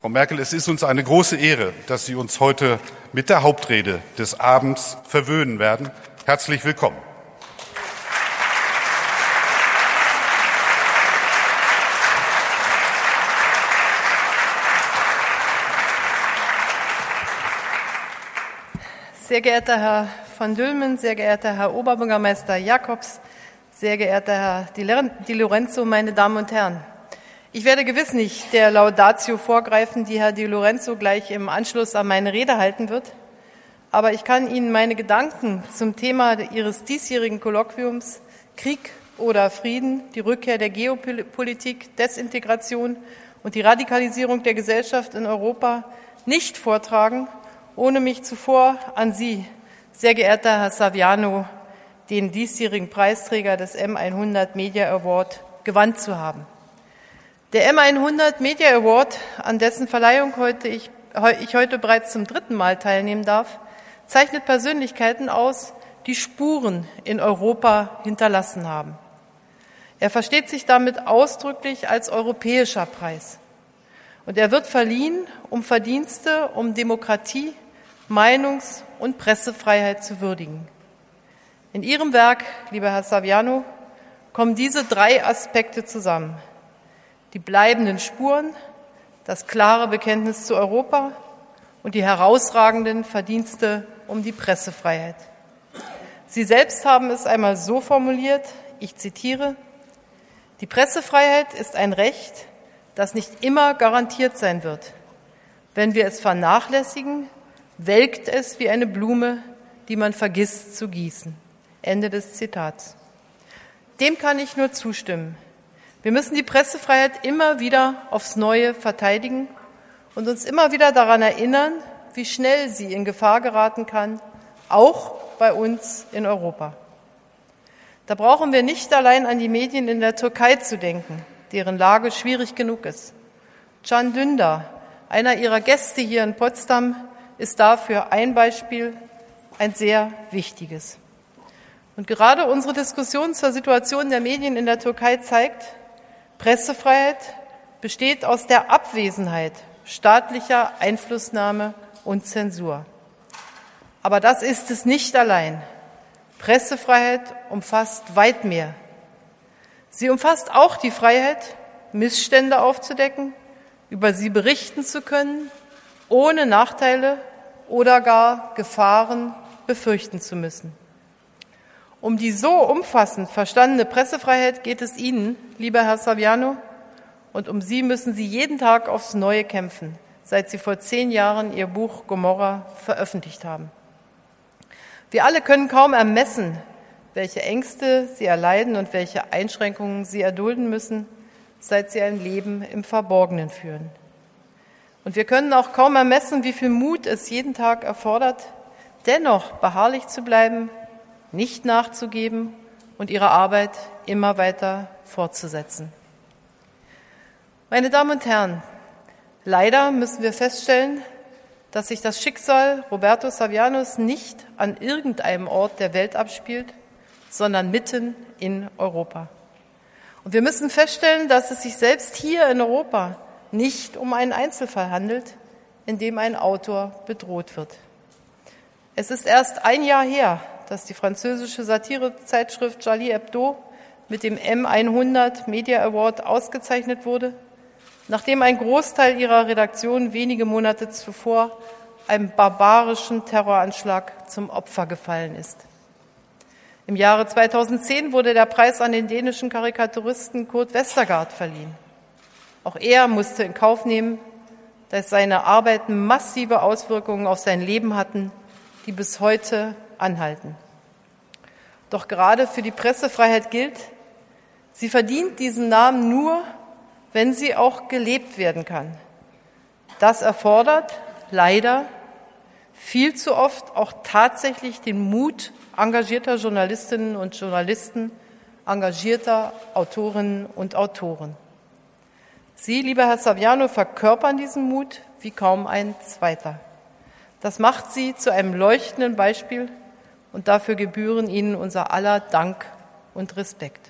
Frau Merkel, es ist uns eine große Ehre, dass Sie uns heute mit der Hauptrede des Abends verwöhnen werden. Herzlich willkommen. Sehr geehrter Herr von Dülmen, sehr geehrter Herr Oberbürgermeister Jakobs, sehr geehrter Herr Di Lorenzo, meine Damen und Herren. Ich werde gewiss nicht der Laudatio vorgreifen, die Herr Di Lorenzo gleich im Anschluss an meine Rede halten wird. Aber ich kann Ihnen meine Gedanken zum Thema Ihres diesjährigen Kolloquiums Krieg oder Frieden, die Rückkehr der Geopolitik, Desintegration und die Radikalisierung der Gesellschaft in Europa nicht vortragen, ohne mich zuvor an Sie, sehr geehrter Herr Saviano, den diesjährigen Preisträger des M100 Media Award, gewandt zu haben. Der M100 Media Award, an dessen Verleihung ich heute bereits zum 3. Mal teilnehmen darf, zeichnet Persönlichkeiten aus, die Spuren in Europa hinterlassen haben. Er versteht sich damit ausdrücklich als europäischer Preis. Und er wird verliehen, um Verdienste um Demokratie, Meinungs- und Pressefreiheit zu würdigen. In Ihrem Werk, lieber Herr Saviano, kommen diese 3 Aspekte zusammen. Die bleibenden Spuren, das klare Bekenntnis zu Europa und die herausragenden Verdienste um die Pressefreiheit. Sie selbst haben es einmal so formuliert, ich zitiere: Die Pressefreiheit ist ein Recht, das nicht immer garantiert sein wird. Wenn wir es vernachlässigen, welkt es wie eine Blume, die man vergisst zu gießen. Ende des Zitats. Dem kann ich nur zustimmen. Wir müssen die Pressefreiheit immer wieder aufs Neue verteidigen und uns immer wieder daran erinnern, wie schnell sie in Gefahr geraten kann, auch bei uns in Europa. Da brauchen wir nicht allein an die Medien in der Türkei zu denken, deren Lage schwierig genug ist. Can Dündar, einer Ihrer Gäste hier in Potsdam, ist dafür ein Beispiel, ein sehr wichtiges. Und gerade unsere Diskussion zur Situation der Medien in der Türkei zeigt, Pressefreiheit besteht aus der Abwesenheit staatlicher Einflussnahme und Zensur. Aber das ist es nicht allein. Pressefreiheit umfasst weit mehr. Sie umfasst auch die Freiheit, Missstände aufzudecken, über sie berichten zu können, ohne Nachteile oder gar Gefahren befürchten zu müssen. Um die so umfassend verstandene Pressefreiheit geht es Ihnen, lieber Herr Saviano, und um sie müssen Sie jeden Tag aufs Neue kämpfen, seit Sie vor 10 Jahren Ihr Buch Gomorra veröffentlicht haben. Wir alle können kaum ermessen, welche Ängste Sie erleiden und welche Einschränkungen Sie erdulden müssen, seit Sie ein Leben im Verborgenen führen. Und wir können auch kaum ermessen, wie viel Mut es jeden Tag erfordert, dennoch beharrlich zu bleiben, nicht nachzugeben und ihre Arbeit immer weiter fortzusetzen. Meine Damen und Herren, leider müssen wir feststellen, dass sich das Schicksal Roberto Savianos nicht an irgendeinem Ort der Welt abspielt, sondern mitten in Europa. Und wir müssen feststellen, dass es sich selbst hier in Europa nicht um einen Einzelfall handelt, in dem ein Autor bedroht wird. Es ist erst ein Jahr her, dass die französische Satirezeitschrift Charlie Hebdo mit dem M100 Media Award ausgezeichnet wurde, nachdem ein Großteil ihrer Redaktion wenige Monate zuvor einem barbarischen Terroranschlag zum Opfer gefallen ist. Im Jahre 2010 wurde der Preis an den dänischen Karikaturisten Kurt Westergaard verliehen. Auch er musste in Kauf nehmen, dass seine Arbeiten massive Auswirkungen auf sein Leben hatten, die bis heute anhalten. Doch gerade für die Pressefreiheit gilt, sie verdient diesen Namen nur, wenn sie auch gelebt werden kann. Das erfordert leider viel zu oft auch tatsächlich den Mut engagierter Journalistinnen und Journalisten, engagierter Autorinnen und Autoren. Sie, lieber Herr Saviano, verkörpern diesen Mut wie kaum ein zweiter. Das macht Sie zu einem leuchtenden Beispiel und dafür gebühren Ihnen unser aller Dank und Respekt.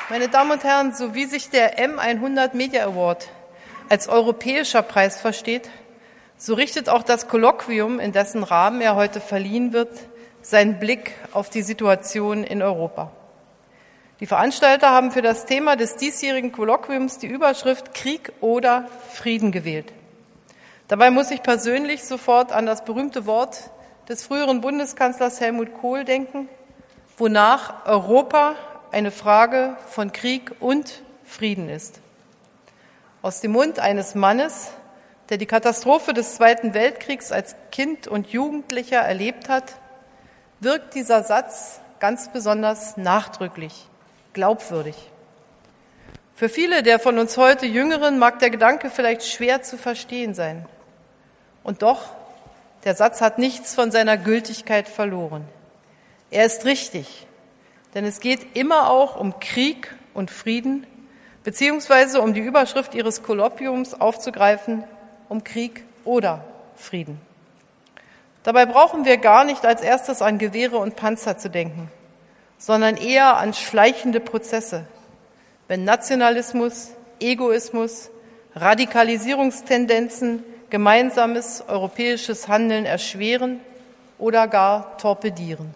Meine Damen und Herren, so wie sich der M100 Media Award als europäischer Preis versteht, so richtet auch das Kolloquium, in dessen Rahmen er heute verliehen wird, seinen Blick auf die Situation in Europa. Die Veranstalter haben für das Thema des diesjährigen Kolloquiums die Überschrift Krieg oder Frieden gewählt. Dabei muss ich persönlich sofort an das berühmte Wort des früheren Bundeskanzlers Helmut Kohl denken, wonach Europa eine Frage von Krieg und Frieden ist. Aus dem Mund eines Mannes, der die Katastrophe des Zweiten Weltkriegs als Kind und Jugendlicher erlebt hat, wirkt dieser Satz ganz besonders nachdrücklich, glaubwürdig. Für viele der von uns heute Jüngeren mag der Gedanke vielleicht schwer zu verstehen sein. Und doch, der Satz hat nichts von seiner Gültigkeit verloren. Er ist richtig, denn es geht immer auch um Krieg und Frieden, beziehungsweise um die Überschrift Ihres Kolloquiums aufzugreifen, um Krieg oder Frieden. Dabei brauchen wir gar nicht als erstes an Gewehre und Panzer zu denken, sondern eher an schleichende Prozesse, wenn Nationalismus, Egoismus, Radikalisierungstendenzen gemeinsames europäisches Handeln erschweren oder gar torpedieren.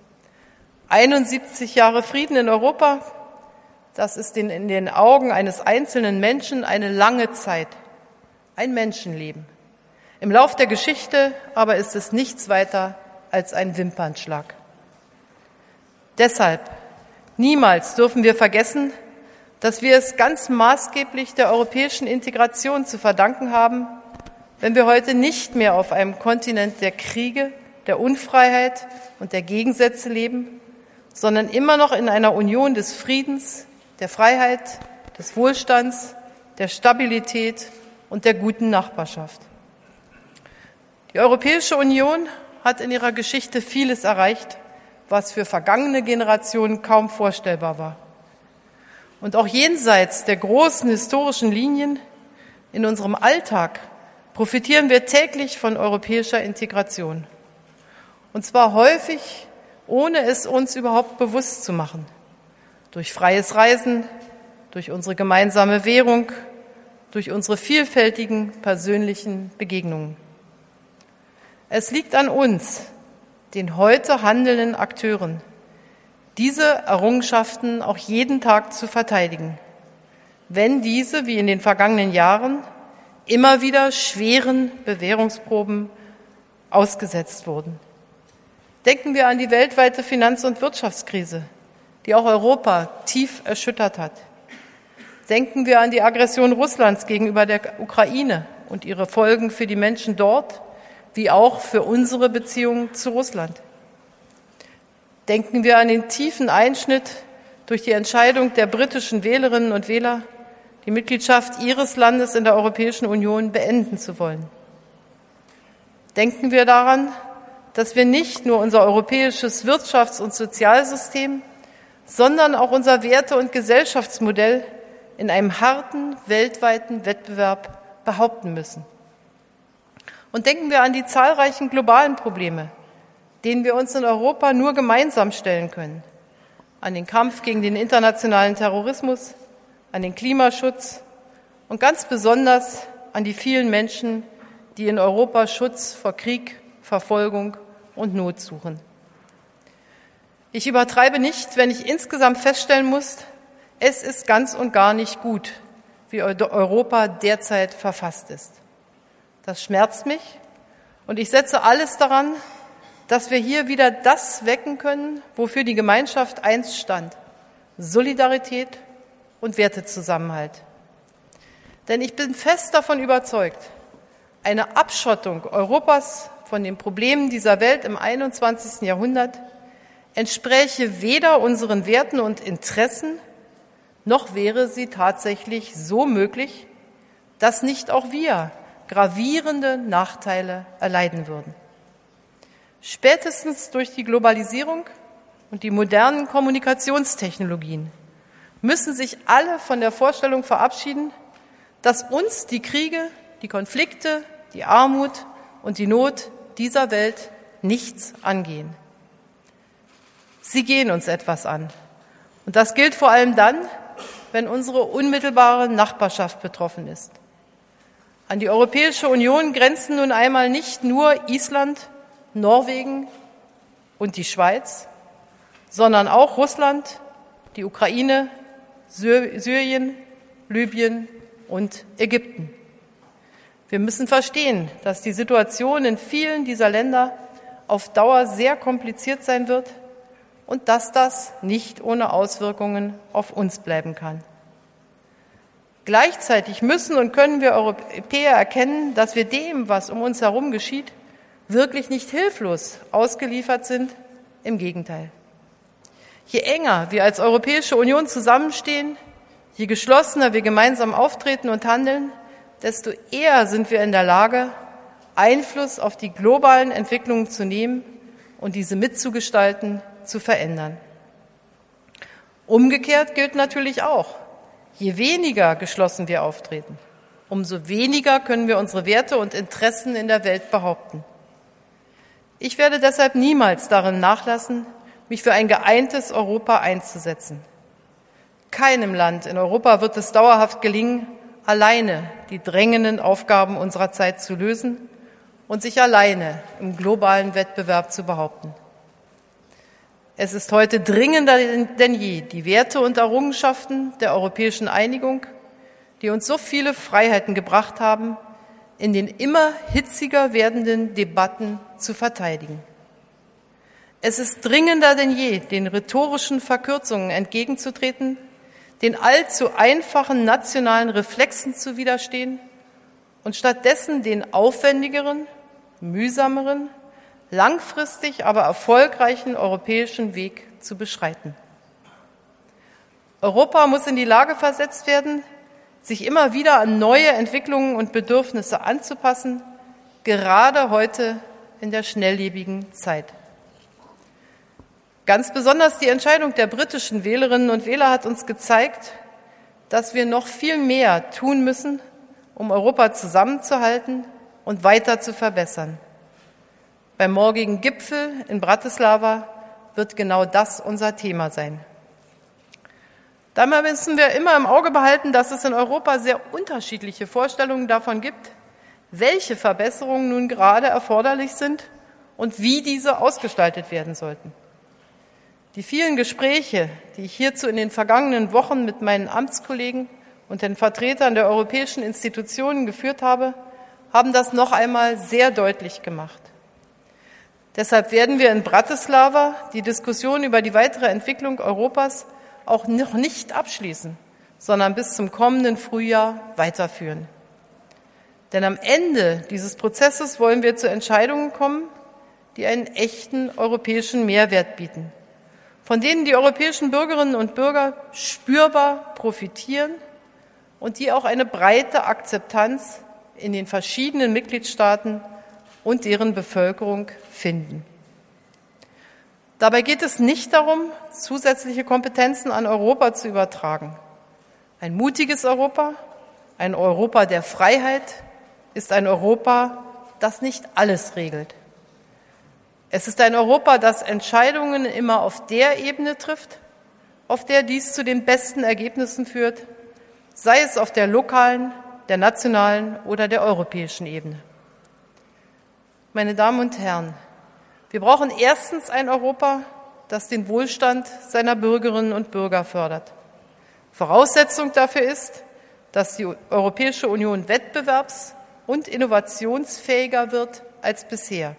71 Jahre Frieden in Europa, das ist in den Augen eines einzelnen Menschen eine lange Zeit, ein Menschenleben. Im Lauf der Geschichte aber ist es nichts weiter als ein Wimpernschlag. Deshalb, niemals dürfen wir vergessen, dass wir es ganz maßgeblich der europäischen Integration zu verdanken haben, wenn wir heute nicht mehr auf einem Kontinent der Kriege, der Unfreiheit und der Gegensätze leben, sondern immer noch in einer Union des Friedens, der Freiheit, des Wohlstands, der Stabilität und der guten Nachbarschaft. Die Europäische Union hat in ihrer Geschichte vieles erreicht, was für vergangene Generationen kaum vorstellbar war. Und auch jenseits der großen historischen Linien in unserem Alltag profitieren wir täglich von europäischer Integration. Und zwar häufig, ohne es uns überhaupt bewusst zu machen. Durch freies Reisen, durch unsere gemeinsame Währung, durch unsere vielfältigen persönlichen Begegnungen. Es liegt an uns, den heute handelnden Akteuren, diese Errungenschaften auch jeden Tag zu verteidigen, wenn diese, wie in den vergangenen Jahren, immer wieder schweren Bewährungsproben ausgesetzt wurden. Denken wir an die weltweite Finanz- und Wirtschaftskrise, die auch Europa tief erschüttert hat. Denken wir an die Aggression Russlands gegenüber der Ukraine und ihre Folgen für die Menschen dort, wie auch für unsere Beziehungen zu Russland. Denken wir an den tiefen Einschnitt durch die Entscheidung der britischen Wählerinnen und Wähler, die Mitgliedschaft ihres Landes in der Europäischen Union beenden zu wollen. Denken wir daran, dass wir nicht nur unser europäisches Wirtschafts- und Sozialsystem, sondern auch unser Werte- und Gesellschaftsmodell in einem harten weltweiten Wettbewerb behaupten müssen. Und denken wir an die zahlreichen globalen Probleme, denen wir uns in Europa nur gemeinsam stellen können. An den Kampf gegen den internationalen Terrorismus, an den Klimaschutz und ganz besonders an die vielen Menschen, die in Europa Schutz vor Krieg, Verfolgung und Not suchen. Ich übertreibe nicht, wenn ich insgesamt feststellen muss, es ist ganz und gar nicht gut, wie Europa derzeit verfasst ist. Das schmerzt mich und ich setze alles daran, dass wir hier wieder das wecken können, wofür die Gemeinschaft einst stand: Solidarität und Wertezusammenhalt. Denn ich bin fest davon überzeugt, eine Abschottung Europas von den Problemen dieser Welt im 21. Jahrhundert entspräche weder unseren Werten und Interessen, noch wäre sie tatsächlich so möglich, dass nicht auch wir gravierende Nachteile erleiden würden. Spätestens durch die Globalisierung und die modernen Kommunikationstechnologien müssen sich alle von der Vorstellung verabschieden, dass uns die Kriege, die Konflikte, die Armut und die Not dieser Welt nichts angehen. Sie gehen uns etwas an. Und das gilt vor allem dann, wenn unsere unmittelbare Nachbarschaft betroffen ist. An die Europäische Union grenzen nun einmal nicht nur Island, Norwegen und die Schweiz, sondern auch Russland, die Ukraine, Syrien, Libyen und Ägypten. Wir müssen verstehen, dass die Situation in vielen dieser Länder auf Dauer sehr kompliziert sein wird und dass das nicht ohne Auswirkungen auf uns bleiben kann. Gleichzeitig müssen und können wir Europäer erkennen, dass wir dem, was um uns herum geschieht, wirklich nicht hilflos ausgeliefert sind. Im Gegenteil. Je enger wir als Europäische Union zusammenstehen, je geschlossener wir gemeinsam auftreten und handeln, desto eher sind wir in der Lage, Einfluss auf die globalen Entwicklungen zu nehmen und diese mitzugestalten, zu verändern. Umgekehrt gilt natürlich auch, je weniger geschlossen wir auftreten, umso weniger können wir unsere Werte und Interessen in der Welt behaupten. Ich werde deshalb niemals darin nachlassen, mich für ein geeintes Europa einzusetzen. Keinem Land in Europa wird es dauerhaft gelingen, alleine die drängenden Aufgaben unserer Zeit zu lösen und sich alleine im globalen Wettbewerb zu behaupten. Es ist heute dringender denn je, die Werte und Errungenschaften der europäischen Einigung, die uns so viele Freiheiten gebracht haben, in den immer hitziger werdenden Debatten zu verteidigen. Es ist dringender denn je, den rhetorischen Verkürzungen entgegenzutreten, den allzu einfachen nationalen Reflexen zu widerstehen und stattdessen den aufwendigeren, mühsameren, langfristig aber erfolgreichen europäischen Weg zu beschreiten. Europa muss in die Lage versetzt werden, sich immer wieder an neue Entwicklungen und Bedürfnisse anzupassen, gerade heute in der schnelllebigen Zeit. Ganz besonders die Entscheidung der britischen Wählerinnen und Wähler hat uns gezeigt, dass wir noch viel mehr tun müssen, um Europa zusammenzuhalten und weiter zu verbessern. Beim morgigen Gipfel in Bratislava wird genau das unser Thema sein. Dabei müssen wir immer im Auge behalten, dass es in Europa sehr unterschiedliche Vorstellungen davon gibt, welche Verbesserungen nun gerade erforderlich sind und wie diese ausgestaltet werden sollten. Die vielen Gespräche, die ich hierzu in den vergangenen Wochen mit meinen Amtskollegen und den Vertretern der europäischen Institutionen geführt habe, haben das noch einmal sehr deutlich gemacht. Deshalb werden wir in Bratislava die Diskussion über die weitere Entwicklung Europas auch noch nicht abschließen, sondern bis zum kommenden Frühjahr weiterführen. Denn am Ende dieses Prozesses wollen wir zu Entscheidungen kommen, die einen echten europäischen Mehrwert bieten, von denen die europäischen Bürgerinnen und Bürger spürbar profitieren und die auch eine breite Akzeptanz in den verschiedenen Mitgliedstaaten und deren Bevölkerung finden. Dabei geht es nicht darum, zusätzliche Kompetenzen an Europa zu übertragen. Ein mutiges Europa, ein Europa der Freiheit, ist ein Europa, das nicht alles regelt. Es ist ein Europa, das Entscheidungen immer auf der Ebene trifft, auf der dies zu den besten Ergebnissen führt, sei es auf der lokalen, der nationalen oder der europäischen Ebene. Meine Damen und Herren, wir brauchen erstens ein Europa, das den Wohlstand seiner Bürgerinnen und Bürger fördert. Voraussetzung dafür ist, dass die Europäische Union wettbewerbs- und innovationsfähiger wird als bisher.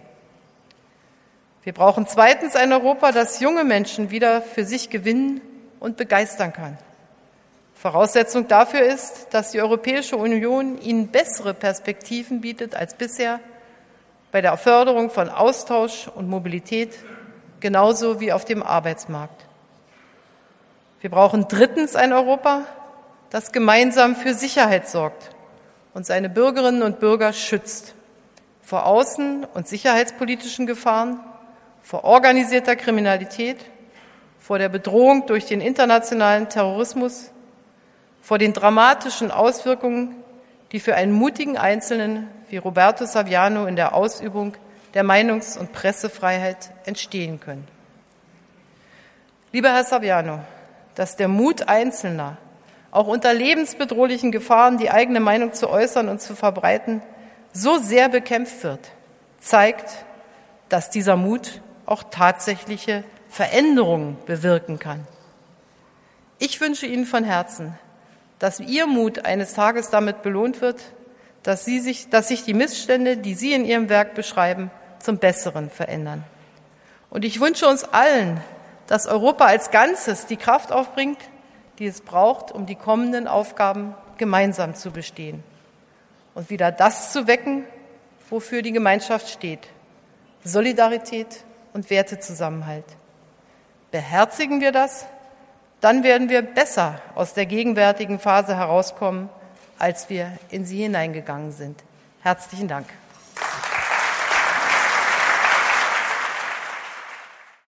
Wir brauchen zweitens ein Europa, das junge Menschen wieder für sich gewinnen und begeistern kann. Voraussetzung dafür ist, dass die Europäische Union ihnen bessere Perspektiven bietet als bisher bei der Förderung von Austausch und Mobilität, genauso wie auf dem Arbeitsmarkt. Wir brauchen drittens ein Europa, das gemeinsam für Sicherheit sorgt und seine Bürgerinnen und Bürger schützt vor außen- und sicherheitspolitischen Gefahren, vor organisierter Kriminalität, vor der Bedrohung durch den internationalen Terrorismus, vor den dramatischen Auswirkungen, die für einen mutigen Einzelnen wie Roberto Saviano in der Ausübung der Meinungs- und Pressefreiheit entstehen können. Lieber Herr Saviano, dass der Mut Einzelner auch unter lebensbedrohlichen Gefahren die eigene Meinung zu äußern und zu verbreiten, so sehr bekämpft wird, zeigt, dass dieser Mut auch tatsächliche Veränderungen bewirken kann. Ich wünsche Ihnen von Herzen, dass Ihr Mut eines Tages damit belohnt wird, dass sich die Missstände, die Sie in Ihrem Werk beschreiben, zum Besseren verändern. Und ich wünsche uns allen, dass Europa als Ganzes die Kraft aufbringt, die es braucht, um die kommenden Aufgaben gemeinsam zu bestehen. Und wieder das zu wecken, wofür die Gemeinschaft steht: Solidarität und Wertezusammenhalt. Beherzigen wir das, dann werden wir besser aus der gegenwärtigen Phase herauskommen, als wir in sie hineingegangen sind. Herzlichen Dank.